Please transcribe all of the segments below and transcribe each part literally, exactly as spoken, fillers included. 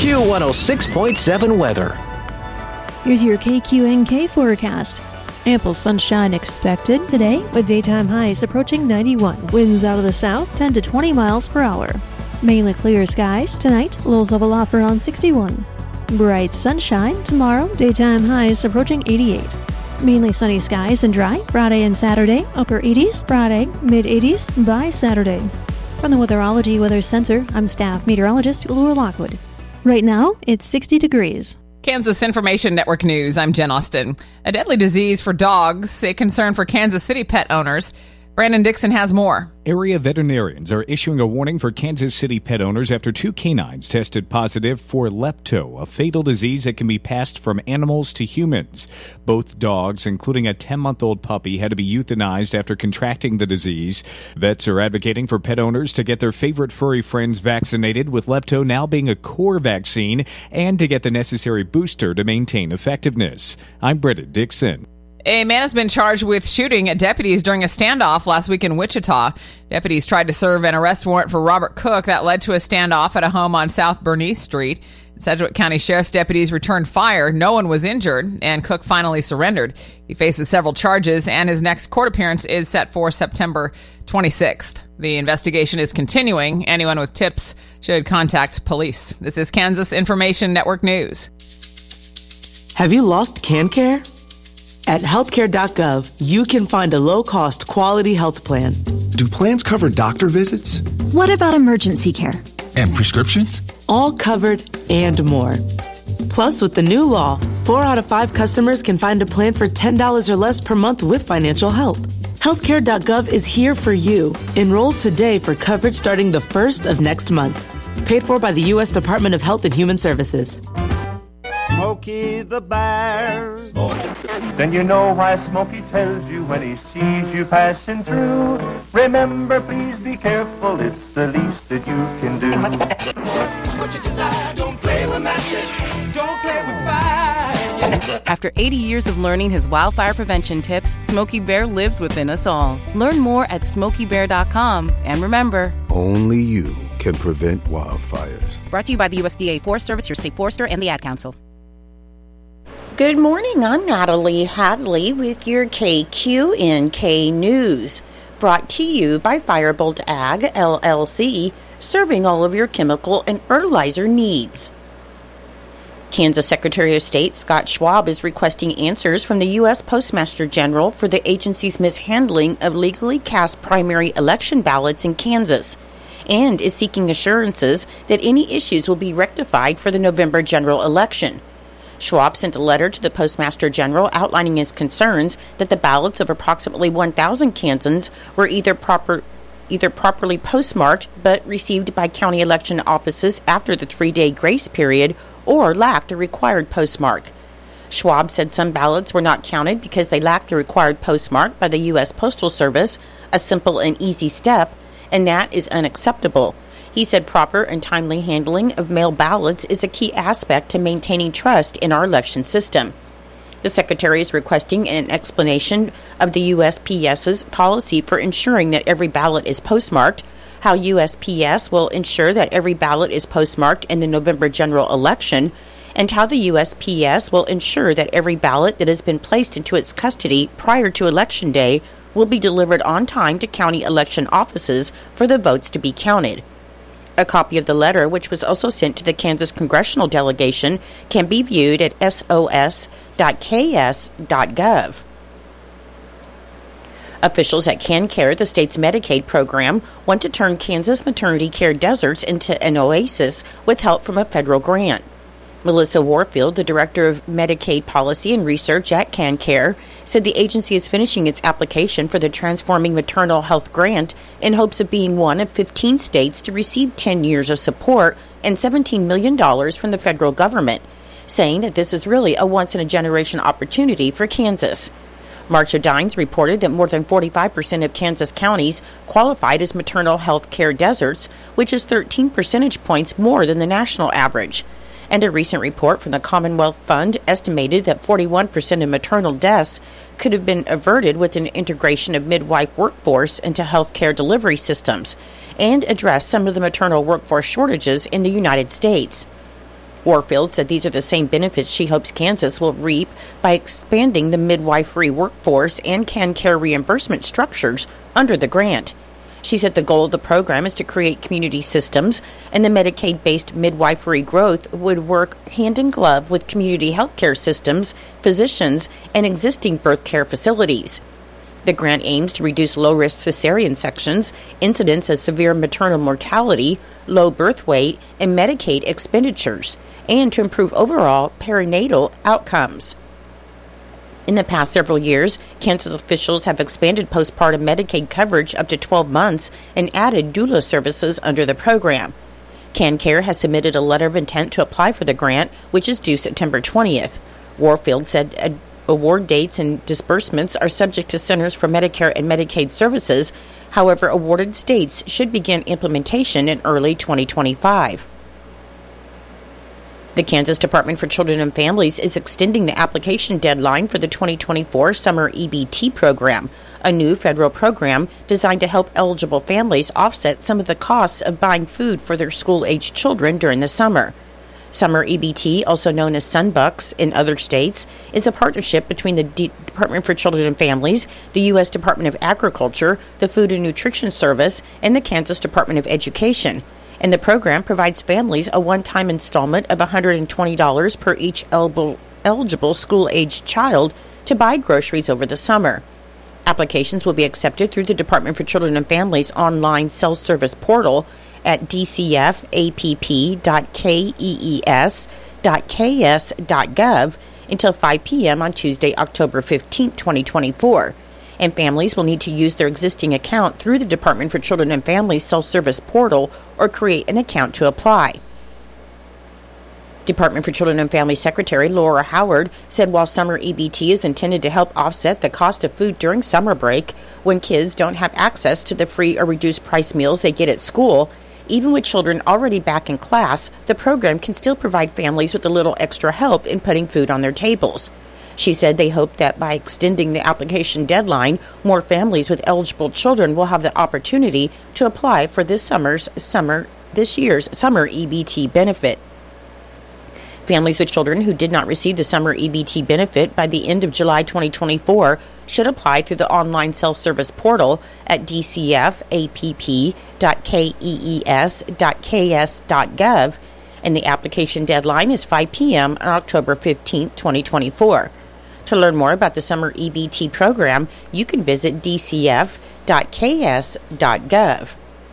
Q one oh six point seven weather. Here's your K Q N K forecast. Ample sunshine expected today with daytime highs approaching ninety-one. Winds out of the south ten to twenty miles per hour. Mainly clear skies tonight, lows level off around sixty-one. Bright sunshine tomorrow, daytime highs approaching eighty-eight. Mainly sunny skies and dry Friday and Saturday, upper eighties, Friday, mid eighties by Saturday. From the Weatherology Weather Center, I'm staff meteorologist Laura Lockwood. Right now, it's sixty degrees. Kansas Information Network News, I'm Jen Austin. A deadly disease for dogs, a concern for Kansas City pet owners. Brandon Dixon has more. Area veterinarians are issuing a warning for Kansas City pet owners after two canines tested positive for lepto, a fatal disease that can be passed from animals to humans. Both dogs, including a ten-month-old puppy, had to be euthanized after contracting the disease. Vets are advocating for pet owners to get their favorite furry friends vaccinated, with lepto now being a core vaccine, and to get the necessary booster to maintain effectiveness. I'm Brandon Dixon. A man has been charged with shooting at deputies during a standoff last week in Wichita. Deputies tried to serve an arrest warrant for Robert Cook that led to a standoff at a home on South Bernice Street. Sedgwick County Sheriff's deputies returned fire. No one was injured, and Cook finally surrendered. He faces several charges, and his next court appearance is set for September twenty-sixth. The investigation is continuing. Anyone with tips should contact police. This is Kansas Information Network News. Have you lost CanCare? At healthcare dot gov, you can find a low-cost, quality health plan. Do plans cover doctor visits? What about emergency care? And prescriptions? All covered and more. Plus, with the new law, four out of five customers can find a plan for ten dollars or less per month with financial help. healthcare dot gov is here for you. Enroll today for coverage starting the first of next month. Paid for by the U S Department of Health and Human Services. Smokey the Bear. Then you know why Smokey tells you when he sees you passing through. Remember, please be careful, it's the least that you can do. What you desire, don't play with matches, don't play with fire. After eighty years of learning his wildfire prevention tips, Smokey Bear lives within us all. Learn more at smokey bear dot com. And remember, only you can prevent wildfires. Brought to you by the U S D A Forest Service, your state forester, and the Ad Council. Good morning, I'm Natalie Hadley with your K Q N K News. Brought to you by Firebolt Ag, L L C, serving all of your chemical and fertilizer needs. Kansas Secretary of State Scott Schwab is requesting answers from the U S Postmaster General for the agency's mishandling of legally cast primary election ballots in Kansas, and is seeking assurances that any issues will be rectified for the November general election. Schwab sent a letter to the Postmaster General outlining his concerns that the ballots of approximately one thousand Kansans were either proper, either properly postmarked but received by county election offices after the three-day grace period or lacked a required postmark. Schwab said some ballots were not counted because they lacked the required postmark by the U S Postal Service, a simple and easy step, and that is unacceptable. He said proper and timely handling of mail ballots is a key aspect to maintaining trust in our election system. The Secretary is requesting an explanation of the U S P S's policy for ensuring that every ballot is postmarked, how U S P S will ensure that every ballot is postmarked in the November general election, and how the U S P S will ensure that every ballot that has been placed into its custody prior to Election Day will be delivered on time to county election offices for the votes to be counted. A copy of the letter, which was also sent to the Kansas congressional delegation, can be viewed at S O S dot K S dot gov. Officials at KanCare, the state's Medicaid program, want to turn Kansas maternity care deserts into an oasis with help from a federal grant. Melissa Warfield, the Director of Medicaid Policy and Research at KanCare, said the agency is finishing its application for the Transforming Maternal Health Grant in hopes of being one of fifteen states to receive ten years of support and seventeen million dollars from the federal government, saying that this is really a once-in-a-generation opportunity for Kansas. Marcia Dines reported that more than forty-five percent of Kansas counties qualified as maternal health care deserts, which is thirteen percentage points more than the national average. And a recent report from the Commonwealth Fund estimated that forty-one percent of maternal deaths could have been averted with an integration of midwife workforce into healthcare delivery systems and address some of the maternal workforce shortages in the United States. Warfield said these are the same benefits she hopes Kansas will reap by expanding the midwifery workforce and CanCare reimbursement structures under the grant. She said the goal of the program is to create community systems, and the Medicaid-based midwifery growth would work hand in glove with community health care systems, physicians, and existing birth care facilities. The grant aims to reduce low-risk cesarean sections, incidence of severe maternal mortality, low birth weight, and Medicaid expenditures, and to improve overall perinatal outcomes. In the past several years, Kansas officials have expanded postpartum Medicaid coverage up to twelve months and added doula services under the program. CanCare has submitted a letter of intent to apply for the grant, which is due September twentieth. Warfield said award dates and disbursements are subject to Centers for Medicare and Medicaid Services. However, awarded states should begin implementation in early twenty twenty-five. The Kansas Department for Children and Families is extending the application deadline for the twenty twenty-four Summer E B T program, a new federal program designed to help eligible families offset some of the costs of buying food for their school-aged children during the summer. Summer E B T, also known as Sunbucks in other states, is a partnership between the D- Department for Children and Families, the U S Department of Agriculture, the Food and Nutrition Service, and the Kansas Department of Education. And the program provides families a one-time installment of one hundred twenty dollars per each eligible, eligible school-aged child to buy groceries over the summer. Applications will be accepted through the Department for Children and Families online self-service portal at d c f a p p dot kees dot k s dot gov until five p.m. on Tuesday, October fifteenth, twenty twenty-four. And families will need to use their existing account through the Department for Children and Families self-service portal or create an account to apply. Department for Children and Families Secretary Laura Howard said while Summer E B T is intended to help offset the cost of food during summer break when kids don't have access to the free or reduced price meals they get at school, even with children already back in class, the program can still provide families with a little extra help in putting food on their tables. She said they hope that by extending the application deadline, more families with eligible children will have the opportunity to apply for this summer's summer this year's Summer E B T benefit. Families with children who did not receive the Summer E B T benefit by the end of July twenty twenty-four should apply through the online self-service portal at d c f a p p dot kees dot k s dot gov, and the application deadline is five p.m. on October fifteenth, twenty twenty-four. To learn more about the Summer E B T program, you can visit d c f dot k s dot gov.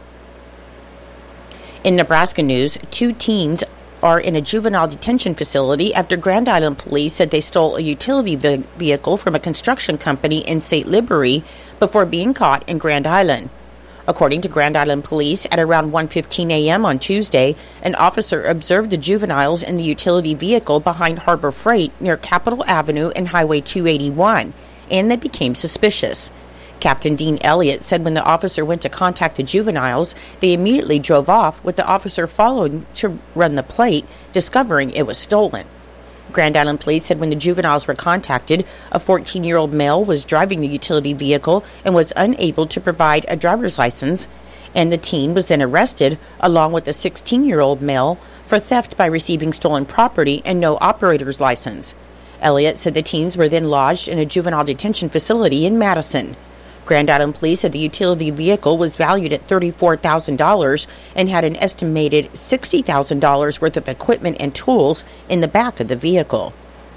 In Nebraska news, two teens are in a juvenile detention facility after Grand Island police said they stole a utility ve- vehicle from a construction company in Saint Libory before being caught in Grand Island. According to Grand Island Police, at around one fifteen a.m. on Tuesday, an officer observed the juveniles in the utility vehicle behind Harbor Freight near Capitol Avenue and Highway two eighty-one, and they became suspicious. Captain Dean Elliott said when the officer went to contact the juveniles, they immediately drove off, with the officer following to run the plate, discovering it was stolen. Grand Island Police said when the juveniles were contacted, a fourteen-year-old male was driving the utility vehicle and was unable to provide a driver's license, and the teen was then arrested along with a sixteen-year-old male for theft by receiving stolen property and no operator's license. Elliott said the teens were then lodged in a juvenile detention facility in Madison. Grand Island Police said the utility vehicle was valued at thirty-four thousand dollars and had an estimated sixty thousand dollars worth of equipment and tools in the back of the vehicle.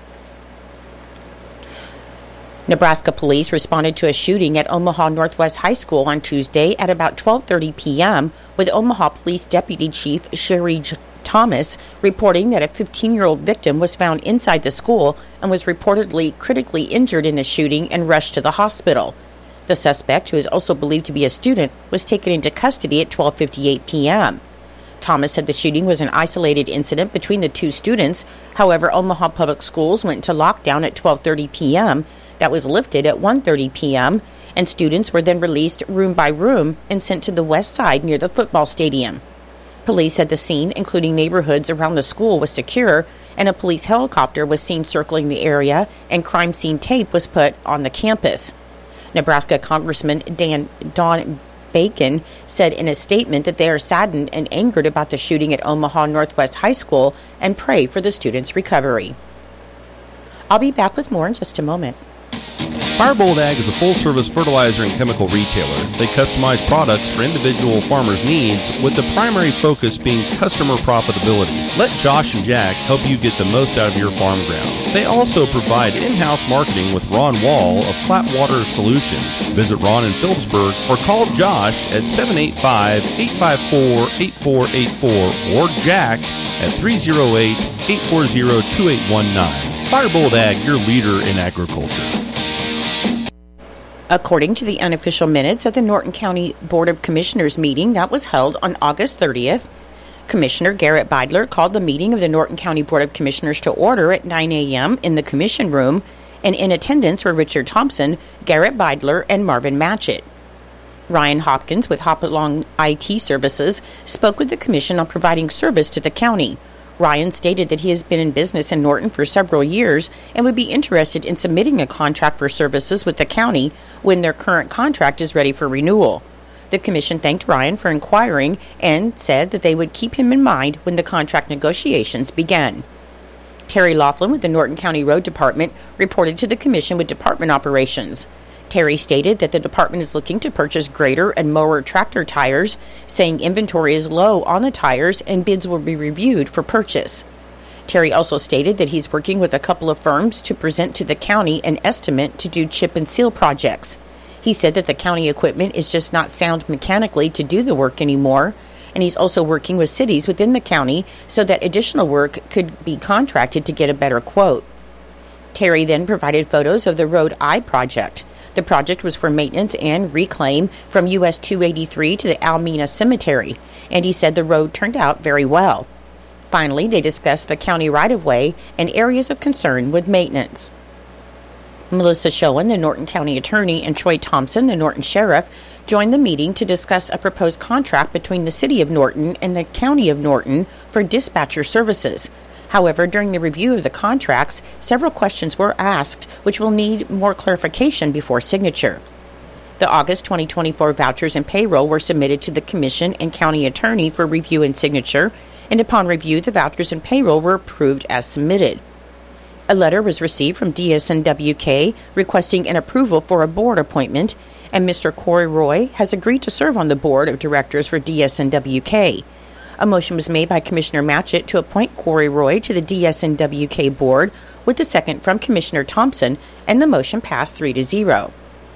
Nebraska police responded to a shooting at Omaha Northwest High School on Tuesday at about twelve thirty p.m., with Omaha Police Deputy Chief Sherry J- Thomas reporting that a fifteen-year-old victim was found inside the school and was reportedly critically injured in the shooting and rushed to the hospital. The suspect, who is also believed to be a student, was taken into custody at twelve fifty-eight p.m. Thomas said the shooting was an isolated incident between the two students. However, Omaha Public Schools went into lockdown at twelve thirty p.m. That was lifted at one thirty p.m., and students were then released room by room and sent to the west side near the football stadium. Police said the scene, including neighborhoods around the school, was secure, and a police helicopter was seen circling the area, and crime scene tape was put on the campus. Nebraska Congressman Dan Don Bacon said in a statement that they are saddened and angered about the shooting at Omaha Northwest High School and pray for the students' recovery. I'll be back with more in just a moment. Firebolt Ag is a full-service fertilizer and chemical retailer. They customize products for individual farmers' needs, with the primary focus being customer profitability. Let Josh and Jack help you get the most out of your farm ground. They also provide in-house marketing with Ron Wall of Flatwater Solutions. Visit Ron in Phillipsburg or call Josh at seven eight five, eight five four, eight four eight four or Jack at three oh eight, eight four zero, two eight one nine. Firebolt Ag, your leader in agriculture. According to the unofficial minutes of the Norton County Board of Commissioners meeting that was held on August thirtieth, Commissioner Garrett Beidler called the meeting of the Norton County Board of Commissioners to order at nine a.m. in the commission room, and in attendance were Richard Thompson, Garrett Beidler, and Marvin Matchett. Ryan Hopkins with Hopalong I T Services spoke with the commission on providing service to the county. Ryan stated that he has been in business in Norton for several years and would be interested in submitting a contract for services with the county when their current contract is ready for renewal. The commission thanked Ryan for inquiring and said that they would keep him in mind when the contract negotiations began. Terry Laughlin with the Norton County Road Department reported to the commission with department operations. Terry stated that the department is looking to purchase grader and mower tractor tires, saying inventory is low on the tires and bids will be reviewed for purchase. Terry also stated that he's working with a couple of firms to present to the county an estimate to do chip and seal projects. He said that the county equipment is just not sound mechanically to do the work anymore, and he's also working with cities within the county so that additional work could be contracted to get a better quote. Terry then provided photos of the Road I project. The project was for maintenance and reclaim from U S two eighty-three to the Almena Cemetery, and he said the road turned out very well. Finally, they discussed the county right-of-way and areas of concern with maintenance. Melissa Schoen, the Norton County Attorney, and Troy Thompson, the Norton Sheriff, joined the meeting to discuss a proposed contract between the City of Norton and the County of Norton for dispatcher services. However, during the review of the contracts, several questions were asked, which will need more clarification before signature. The August twenty twenty-four vouchers and payroll were submitted to the Commission and County Attorney for review and signature, and upon review, the vouchers and payroll were approved as submitted. A letter was received from D S N W K requesting an approval for a board appointment, and Mister Corey Roy has agreed to serve on the board of directors for D S N W K. A motion was made by Commissioner Matchett to appoint Corey Roy to the D S N W K board, with a second from Commissioner Thompson, and the motion passed three to zero.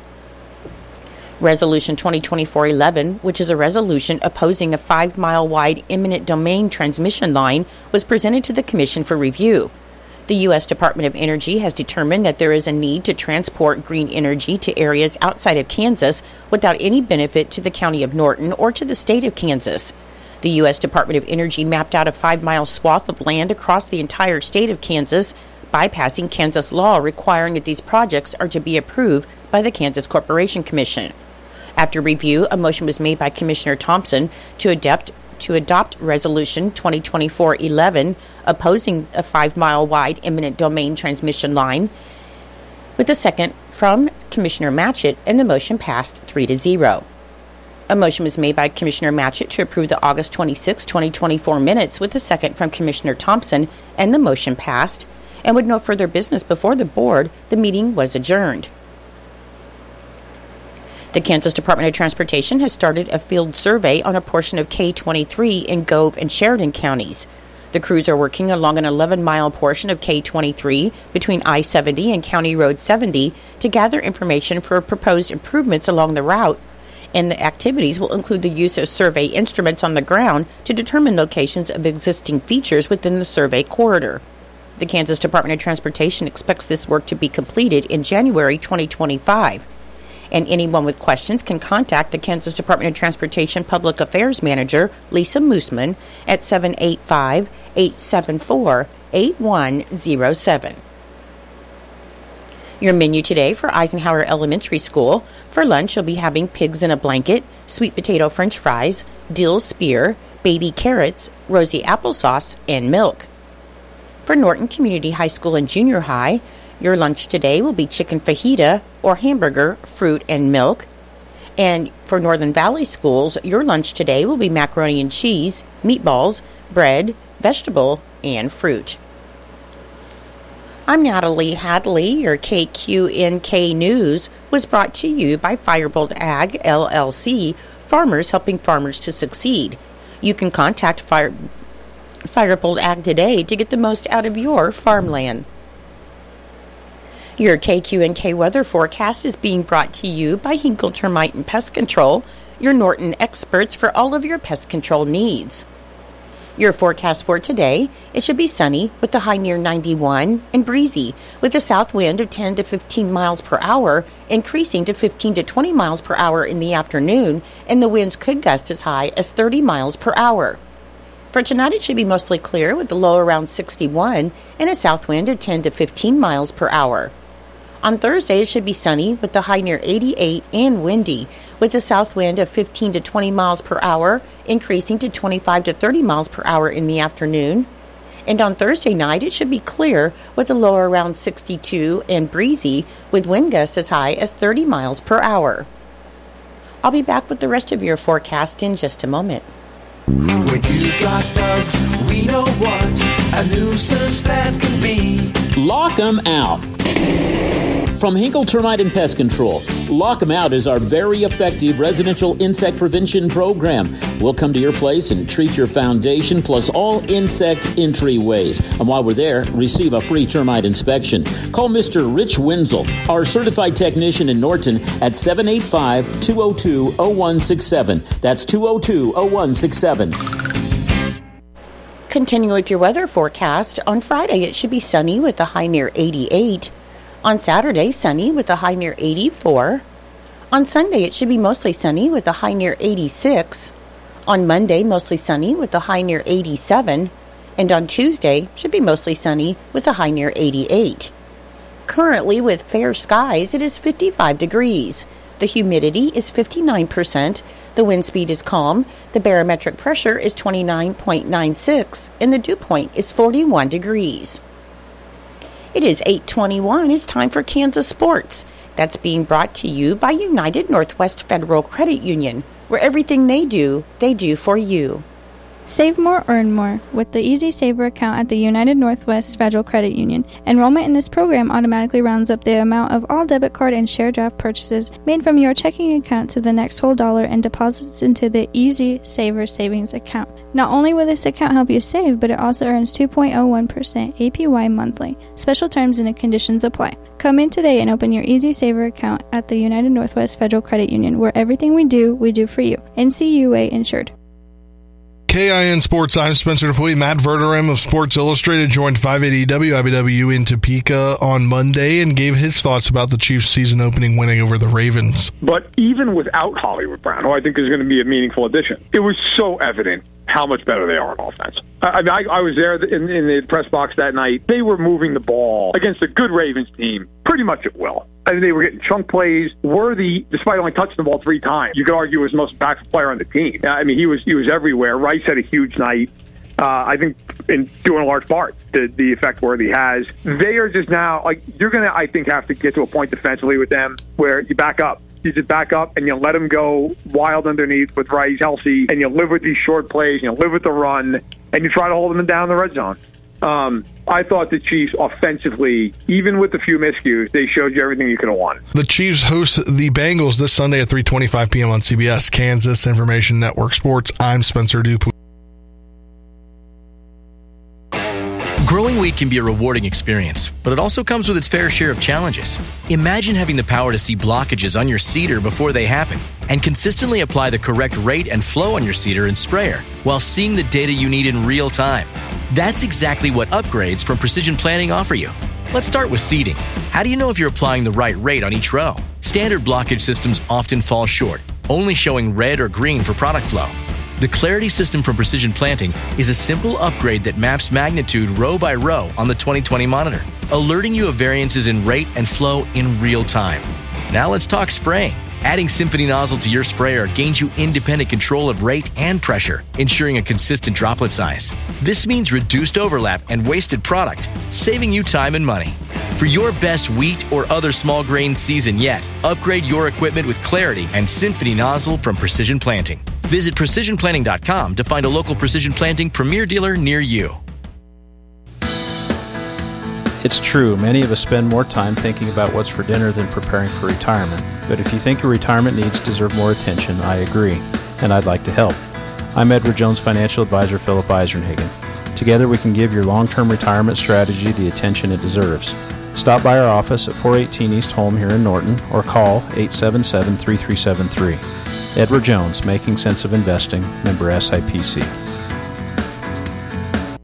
Resolution twenty twenty-four eleven, which is a resolution opposing a five-mile-wide eminent domain transmission line, was presented to the Commission for review. The U S Department of Energy has determined that there is a need to transport green energy to areas outside of Kansas without any benefit to the County of Norton or to the state of Kansas. The U S Department of Energy mapped out a five-mile swath of land across the entire state of Kansas, bypassing Kansas law requiring that these projects are to be approved by the Kansas Corporation Commission. After review, a motion was made by Commissioner Thompson to adopt, to adopt Resolution twenty twenty-four eleven, opposing a five-mile-wide eminent domain transmission line, with a second from Commissioner Matchett, and the motion passed three to zero. A motion was made by Commissioner Matchett to approve the August twenty-sixth, twenty twenty-four minutes, with a second from Commissioner Thompson, and the motion passed. And with no further business before the board, the meeting was adjourned. The Kansas Department of Transportation has started a field survey on a portion of K twenty-three in Gove and Sheridan counties. The crews are working along an eleven-mile portion of K twenty-three between I seventy and County Road seventy to gather information for proposed improvements along the route, and the activities will include the use of survey instruments on the ground to determine locations of existing features within the survey corridor. The Kansas Department of Transportation expects this work to be completed in January twenty twenty-five. And anyone with questions can contact the Kansas Department of Transportation Public Affairs Manager, Lisa Moosman, at seven eight five, eight seven four, eight one zero seven. Your menu today for Eisenhower Elementary School. For lunch, you'll be having pigs in a blanket, sweet potato french fries, dill spear, baby carrots, rosy applesauce, and milk. For Norton Community High School and Junior High, your lunch today will be chicken fajita or hamburger, fruit, and milk. And for Northern Valley schools, your lunch today will be macaroni and cheese, meatballs, bread, vegetable, and fruit. I'm Natalie Hadley. Your K Q N K News was brought to you by Firebolt Ag, L L C, farmers helping farmers to succeed. You can contact Fire, Firebolt Ag today to get the most out of your farmland. Your K Q N K weather forecast is being brought to you by Hinkle Termite and Pest Control, your Norton experts for all of your pest control needs. Your forecast for today, it should be sunny with the high near ninety-one and breezy with a south wind of ten to fifteen miles per hour, increasing to fifteen to twenty miles per hour in the afternoon, and the winds could gust as high as thirty miles per hour. For tonight, it should be mostly clear with the low around sixty-one and a south wind of ten to fifteen miles per hour. On Thursday, it should be sunny with the high near eighty-eight and windy with a south wind of fifteen to twenty miles per hour, increasing to twenty-five to thirty miles per hour in the afternoon. And on Thursday night, it should be clear with a low around sixty-two and breezy with wind gusts as high as thirty miles per hour. I'll be back with the rest of your forecast in just a moment. When you got bugs, we know what a nuisance that can be. Lock 'em out. From Hinkle Termite and Pest Control, Lock 'em Out is our very effective residential insect prevention program. We'll come to your place and treat your foundation plus all insect entryways. And while we're there, receive a free termite inspection. Call Mister Rich Wenzel, our certified technician in Norton, at seven eight five, two oh two, oh one six seven. That's two oh two, oh one six seven. Continuing with your weather forecast, on Friday it should be sunny with a high near eighty-eight. On Saturday, sunny with a high near eighty-four. On Sunday, it should be mostly sunny with a high near eighty-six. On Monday, mostly sunny with a high near eighty-seven. And on Tuesday, should be mostly sunny with a high near eighty-eight. Currently, with fair skies, it is fifty-five degrees. The humidity is fifty-nine percent. The wind speed is calm. The barometric pressure is twenty-nine point nine six. And the dew point is forty-one degrees. It is eight twenty-one. It's time for Kansas Sports. That's being brought to you by United Northwest Federal Credit Union, where everything they do, they do for you. Save more, earn more with the Easy Saver account at the United Northwest Federal Credit Union. Enrollment in this program automatically rounds up the amount of all debit card and share draft purchases made from your checking account to the next whole dollar and deposits into the Easy Saver savings account. Not only will this account help you save, but it also earns two point oh one percent A P Y monthly. Special terms and conditions apply. Come in today and open your Easy Saver account at the United Northwest Federal Credit Union, where everything we do, we do for you. N C U A insured. K I N Sports, I'm Spencer Dupuy. Matt Verderem of Sports Illustrated joined five eighty W I B W in Topeka on Monday and gave his thoughts about the Chiefs' season opening winning over the Ravens. But even without Hollywood Brown, who I think is going to be a meaningful addition, it was so evident how much better they are on offense. I, I, I was there in, in the press box that night. They were moving the ball against a good Ravens team pretty much at will. I mean, they were getting chunk plays. Worthy, despite only touching the ball three times, you could argue was the most impactful player on the team. I mean, he was he was everywhere. Rice had a huge night. Uh, I think in doing a large part the, the effect Worthy has. They are just now like you're going to I think have to get to a point defensively with them where you back up. You just back up and you let them go wild underneath with Rice, Kelsey, and you live with these short plays, and you live with the run, and you try to hold them down in the red zone. Um, I thought the Chiefs offensively, even with the few miscues, they showed you everything you could have wanted. The Chiefs host the Bengals this Sunday at three twenty-five p.m. on C B S, Kansas Information Network Sports. I'm Spencer Dupuy. Growing wheat can be a rewarding experience, but it also comes with its fair share of challenges. Imagine having the power to see blockages on your seeder before they happen and consistently apply the correct rate and flow on your seeder and sprayer while seeing the data you need in real time. That's exactly what upgrades from Precision Planting offer you. Let's start with seeding. How do you know if you're applying the right rate on each row? Standard blockage systems often fall short, only showing red or green for product flow. The Clarity system from Precision Planting is a simple upgrade that maps magnitude row by row on the twenty twenty monitor, alerting you of variances in rate and flow in real time. Now let's talk spraying. Adding Symphony nozzle to your sprayer gains you independent control of rate and pressure, ensuring a consistent droplet size. This means reduced overlap and wasted product, saving you time and money. For your best wheat or other small grain season yet, upgrade your equipment with Clarity and Symphony nozzle from Precision Planting. Visit precision planting dot com to find a local Precision Planting Premier dealer near you. It's true, many of us spend more time thinking about what's for dinner than preparing for retirement. But if you think your retirement needs deserve more attention, I agree, and I'd like to help. I'm Edward Jones Financial Advisor Philip Eisenhagen. Together we can give your long-term retirement strategy the attention it deserves. Stop by our office at four eighteen East Holm here in Norton or call eight seven seven, three three seven three. Edward Jones, Making Sense of Investing, member S I P C.